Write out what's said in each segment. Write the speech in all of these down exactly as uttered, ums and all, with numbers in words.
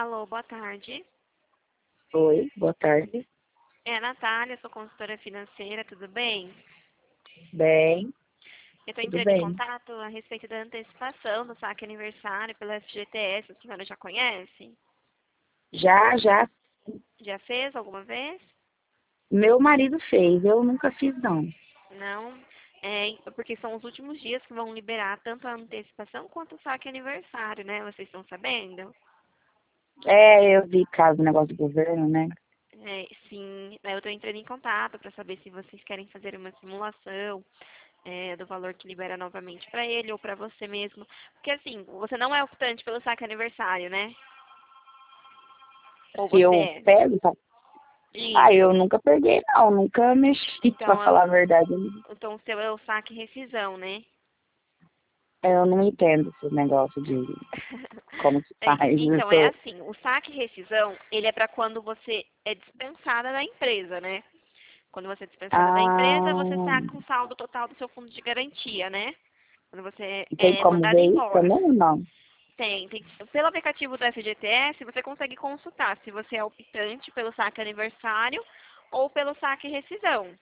Alô, boa tarde. Oi, boa tarde. É a Natália, sou consultora financeira, tudo bem? Bem, Eu estou tudo entrando em bem. contato a respeito da antecipação do saque aniversário pela F G T S. A senhora já conhece? Já, já, Já fez alguma vez? meu marido fez, eu nunca fiz não. Não? É, porque são os últimos dias que vão liberar tanto a antecipação quanto o saque aniversário, né? Vocês estão sabendo? É, eu vi caso do negócio do governo, né? É, sim, eu estou entrando em contato para saber se vocês querem fazer uma simulação é, do valor que libera novamente para ele ou para você mesmo. Porque assim, você não é optante pelo saque aniversário, né? Ou Se você eu é? pego, tá? Ah, eu Isso. nunca peguei não, nunca mexi, pra Então, é falar a o, verdade. então o seu é o saque rescisão, né? Eu não entendo esse negócio de como se É, faz então, é isso. assim, o saque rescisão, ele é para quando você é dispensada da empresa, né? Quando você é dispensada da empresa, você Ah, saca o saldo total do seu fundo de garantia, né? Quando você tem é como mandada ver isso embora. também ou não? Tem, tem. Pelo aplicativo do F G T S, você consegue consultar se você é optante pelo saque aniversário ou pelo saque rescisão.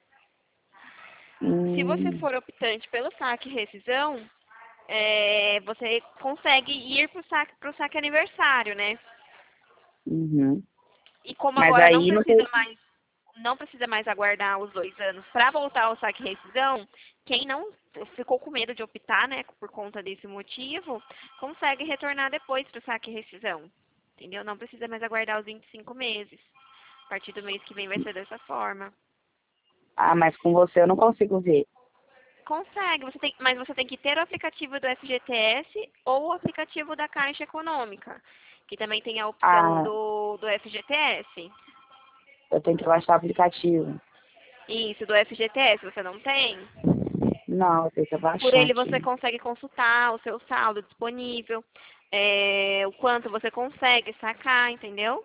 Se você Hum, for optante pelo saque rescisão, é, você consegue ir para o saque, pro saque aniversário, né? uhum. E como Mas agora não aí não precisa tem. mais, não precisa mais aguardar os dois anos para voltar ao saque rescisão, quem não ficou com medo de optar, né, por conta desse motivo, consegue retornar depois para o saque rescisão. Entendeu? Não precisa mais aguardar os vinte e cinco meses. A partir do mês que vem vai ser dessa forma. Ah, mas com você eu não consigo ver. Consegue, você tem, mas você tem que ter o aplicativo do F G T S ou o aplicativo da Caixa Econômica, que também tem a opção Ah, do, do F G T S. eu tenho que baixar o aplicativo. Isso, do F G T S, você não tem? Não, eu tenho que Por baixar ele você aqui. consegue consultar o seu saldo disponível, é, o quanto você consegue sacar, entendeu?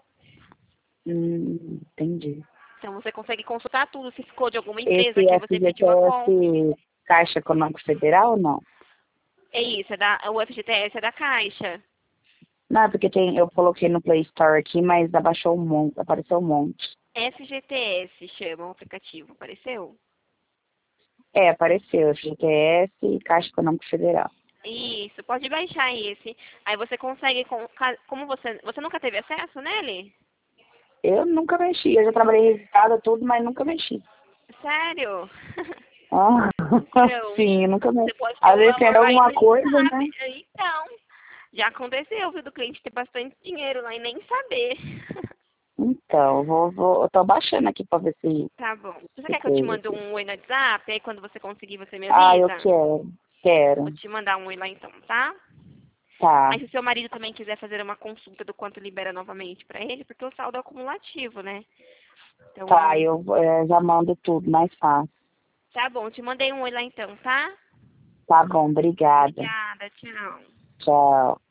Hum, entendi. Então você consegue consultar tudo, se ficou de alguma empresa Esse que você pediu a conta. F G T S Caixa Econômica Federal ou não? É isso, é da, o F G T S é da Caixa. Não, é porque tem, eu coloquei no Play Store aqui, mas abaixou um monte, apareceu um monte. F G T S chama o aplicativo, apareceu? É, apareceu, F G T S Caixa Econômica Federal. Isso, pode baixar esse. Aí você consegue, com- ca- como você, você nunca teve acesso nele? Eu nunca mexi, eu já trabalhei registrada tudo, mas nunca mexi. Sério? Ah, Então, sim, eu nunca mexi. você pode ter Às o vezes valor era lá e alguma nem coisa, né? sabe. Então, já aconteceu, viu, do cliente ter bastante dinheiro lá e nem saber. Então, eu vou, vou, eu tô baixando aqui pra ver se, Tá bom. Você se quer que eu te fez mande aqui. um oi no WhatsApp? Aí quando você conseguir, você me Ah, eu avisa? quero, Vou quero. te mandar um oi lá então, tá? Tá. Mas se o seu marido também quiser fazer uma consulta do quanto libera novamente pra ele, porque o saldo é acumulativo, né? Então, Tá, eu eh, já mando tudo, mais fácil. tá bom. Te mandei um oi lá então, tá? Tá bom, obrigada. Obrigada, tchau. Tchau.